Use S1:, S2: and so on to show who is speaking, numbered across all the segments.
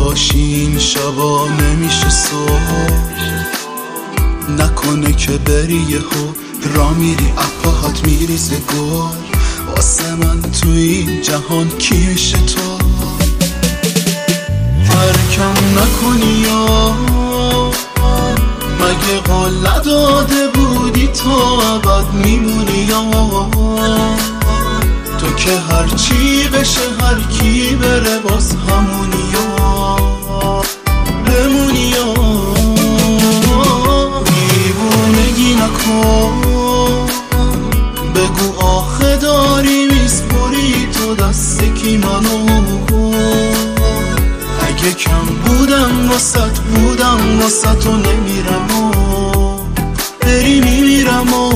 S1: نباشی این شبا نمیشه صبح، نکنه که بری یهو را میری اپاهات میریزه گل. واسه من تو این جهان کی میشه تو؟ ترکم نکنی یا مگه قول نداده بودی تا ابد میمونی یا تو که هرچی بشه هر کی بره باز همونی یا بمونی یا دیوونگی نکن. بگو آخه داری میسپری تو دست کی منو؟ اگه کم بودم واسه تو نمیرم و بری میمیرم و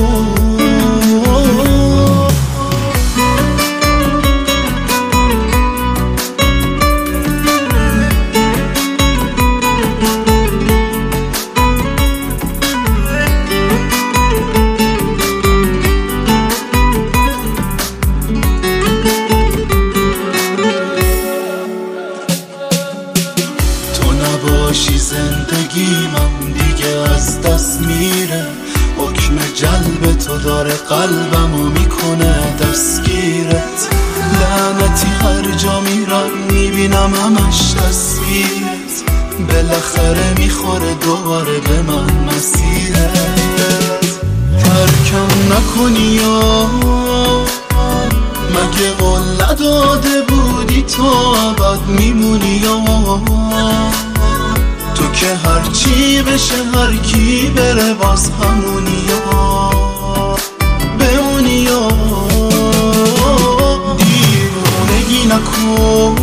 S1: باشی زندگی من دیگه از دست میره. حکم جلب تو داره قلبمو میکنه دستگیرت. لعنتی هر جا میرم میبینم همش تصویرت. بالاخره میخوره دوباره به من مسیرت. ترکم نکنی یا مگه قول نداده بودی تا ابد میمونی یا تو که هرچی بشه هر کی بره باز همونی یا بمونی یا دیوونگی نکن.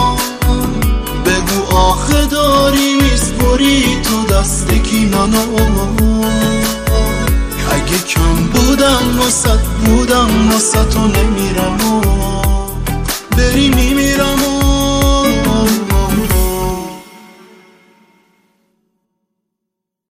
S1: بگو آخه داری میسپری تو دست کی منو؟ اگه کم بودم واسه تو نمیرم